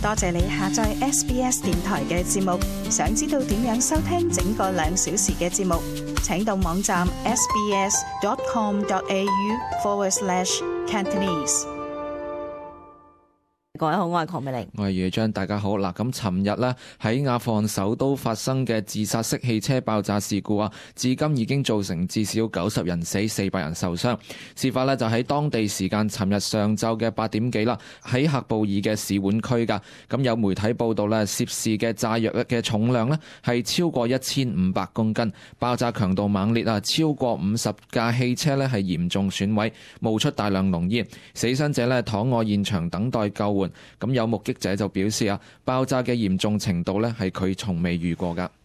多謝你下載 SBS 電台嘅節目。想知道點樣收聽整個2小時嘅節目，請到網站 sbs.com.au/Cantonese。 各位好，我係鄺美玲， 我係余章，大家好。嗱，咁尋日呢喺阿富汗首都發生嘅自殺式汽車爆炸事故啊，至今已經造成至少90人死，400人受傷。事發呢就喺當地時間尋日上晝嘅8點幾啦，喺喀布爾嘅市碗區㗎。咁有媒體報道呢，涉事嘅炸藥嘅重量呢係超過1500公斤，爆炸強度猛烈啊，超過50架汽車呢係嚴重損毀，冒出大量濃煙。死傷者呢躺臥現場等待救援。咁有目擊者就表示啊，爆炸嘅嚴重程度呢係佢從未遇過㗎。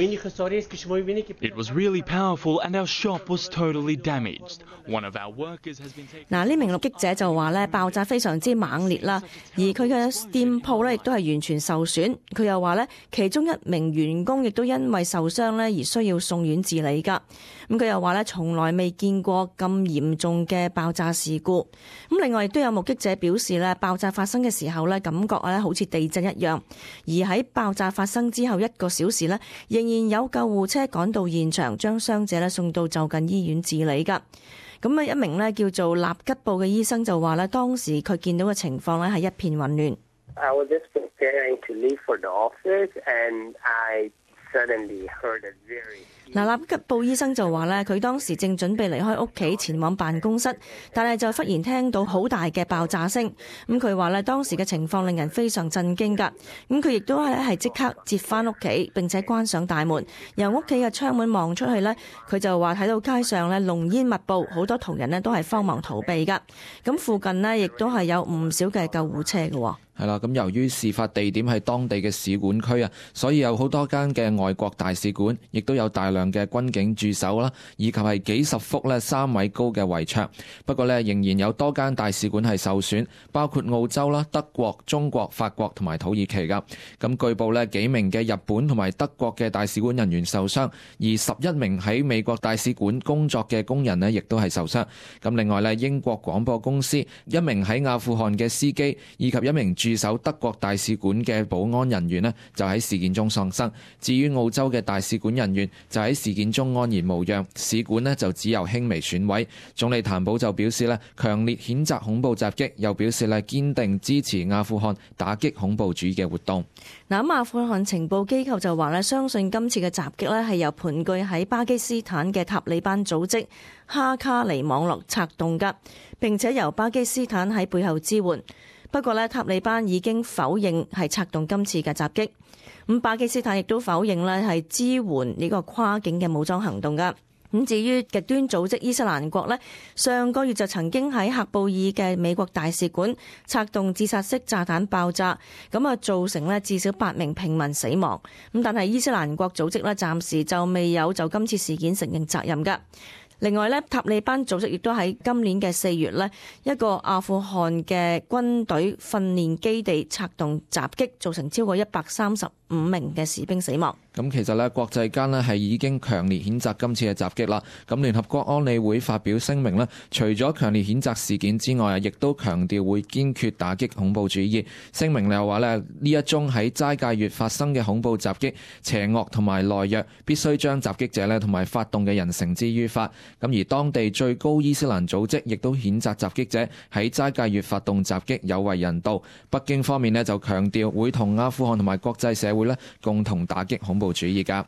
It was really powerful and our shop was totally damaged. One of our workers has been taken. 呢名目擊者就話咧，爆炸非常之猛烈啦，而佢嘅店鋪咧亦都係完全受損。佢又話咧，其中一名員工亦都因為受傷咧而需要送院治理㗎。咁佢又話咧，從來未見過咁嚴重嘅爆炸事故。咁另外亦都有目擊者表示咧，爆炸發生嘅時候咧，感覺咧好似地震一樣。而喺爆炸發生之後1個小時咧，仍然有救護車趕到現場，將傷者咧送到就近醫院治理㗎。咁一名咧叫做納吉布嘅醫生就話咧，當時佢見到嘅情況咧係一片混亂。 I was just preparing to leave for the office and I suddenly heard a very 納吉布醫生就話咧，佢當時正準備離開屋企前往辦公室，但係就忽然聽到好大嘅爆炸聲。咁佢話咧，當時嘅情況令人非常震驚㗎。咁佢亦都係即刻折返屋企，並且關上大門，由屋企嘅窗門望出去咧，佢就話睇到街上咧濃煙密布，好多途人咧都係慌忙逃避㗎。咁附近呢，亦都係有唔少嘅救護車㗎。 係啦，咁由於事發地點係當地嘅使館區啊，所以有好多間嘅外國大使館，亦都有大量嘅軍警駐守啦，以及係幾十幅3米高嘅圍牆。不過呢，仍然有多間大使館係受損，包括澳洲啦、德國、中國、法國同埋土耳其噶。咁據報呢，幾名嘅日本同埋德國嘅大使館人員受傷，而11名喺美國大使館工作嘅工人呢，亦都係受傷。咁另外呢，英國廣播公司1名喺阿富汗嘅司機，以及1名駐守德國大使館嘅保安人員呢，就喺事件中喪生。至於澳洲嘅大使館人員就喺事件中安然無恙，使館呢就只有輕微損毀。總理譚寶就表示呢，強烈譴責恐怖襲擊，又表示呢堅定支持阿富汗打擊恐怖主義嘅活動。 咁阿富汗情報機構就話呢，相信今次嘅襲擊呢係由盤踞喺巴基斯坦嘅塔利班組織哈卡尼網絡策動㗎，並且由巴基斯坦喺背後支援。不過呢，塔利班已經否認係策動今次嘅襲擊。咁巴基斯坦亦都否認呢係支援呢個跨境嘅武裝行動㗎。咁至於極端組織伊斯蘭國呢，上個月就曾經喺喀布爾嘅美國大使館策動自殺式炸彈爆炸，咁造成呢至少8名平民死亡。咁但係伊斯蘭國組織呢，暫時就未有就今次事件承認責任㗎。另外呢，塔利班組織亦都喺今年嘅4月呢，一個阿富汗嘅軍隊訓練基地策動襲擊，造成超過135名嘅士兵死亡。 咁其實呢，國際間呢係已經強烈譴責今次嘅襲擊啦。咁聯合國安理會發表聲明呢，除咗強烈譴責事件之外啊，亦都強調會堅決打擊恐怖主義。聲明又話呢，呢一宗喺齋戒月發生嘅恐怖襲擊，邪惡同埋懦弱，必須將襲擊者呢同埋發動嘅人繩之於法。咁而當地最高伊斯蘭組織亦都譴責襲擊者喺齋戒月發動襲擊有違人道。北京方面呢就強調會同阿富汗同埋國際社會呢共同打擊恐怖主義㗎。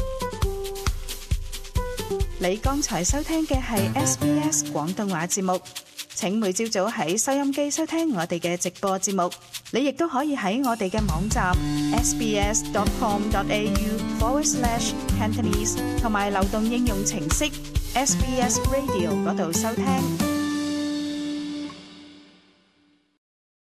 你剛才收聽嘅係 SBS 廣東話節目。請每朝早喺收音機收聽我哋嘅直播節目。你亦都可以喺我哋嘅網站 sbs.com.au/Cantonese 同埋流動應用程式 SBS Radio 嗰度收聽。